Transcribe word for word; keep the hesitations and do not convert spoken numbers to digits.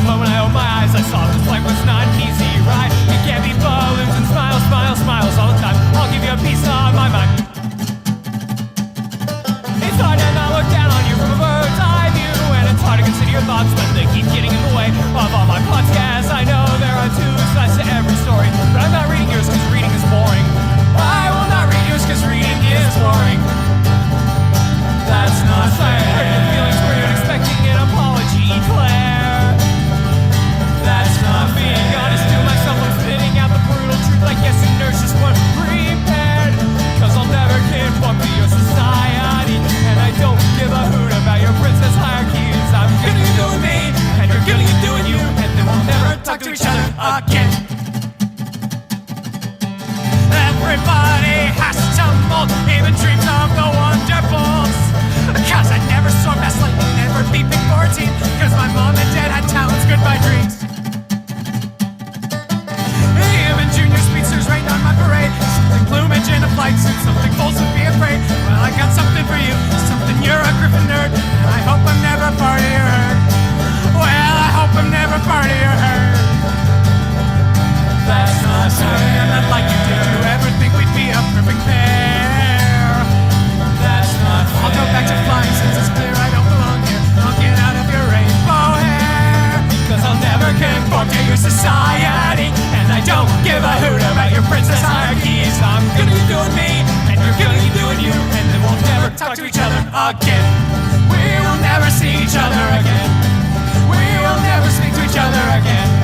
moment I opened my eyes, I saw this life was not an easy ride. It can't be balloons and smiles, smiles, smiles all the time. I'll give you a piece of my mind. It's hard to not look down on you from a bird's eye view, and it's hard to consider your thoughts when they keep getting in the way of all my podcasts. I know there are two sides to every story, but I'm not reading yours because reading is boring. I will not read yours because reading is boring. That's not fair. Hurt your feelings where you're expecting an apology, Claire. That's not being honest to myself. I'm spitting out the brutal truth like yes, and nurse just weren't prepared. Cause I'll never conform to your society, and I don't give a hoot about your princess hierarchies. I'm gonna do me, and you're gonna do you, and then we'll never talk to each other again. Everybody has to mold, even dreams of the wonderfuls. Cause I never saw Mass Lightning, never beat Big fourteen. Cause my mom and dad had talents, goodbye dreams. Even junior speedsters rained on my parade. Something plumage in a flight suit, something false and be afraid. Well, I got something for you, something you're a Griffin nerd, and I hope I'm never part of your herd. Well, I hope I'm never part of your herd. That's not fair. And I'd like you to do everything, we'd be a perfect pair. That's not fair. I'll go back to flying since it's clear I don't belong here. I'll get out of your rainbow hair, cause I'll never conform to your society, and I don't give a hoot about your princess hierarchies. I'm gonna be doing me, and you're gonna be doing you, and then we'll never talk to each other again. We will never see each other again. We will never speak to each other again.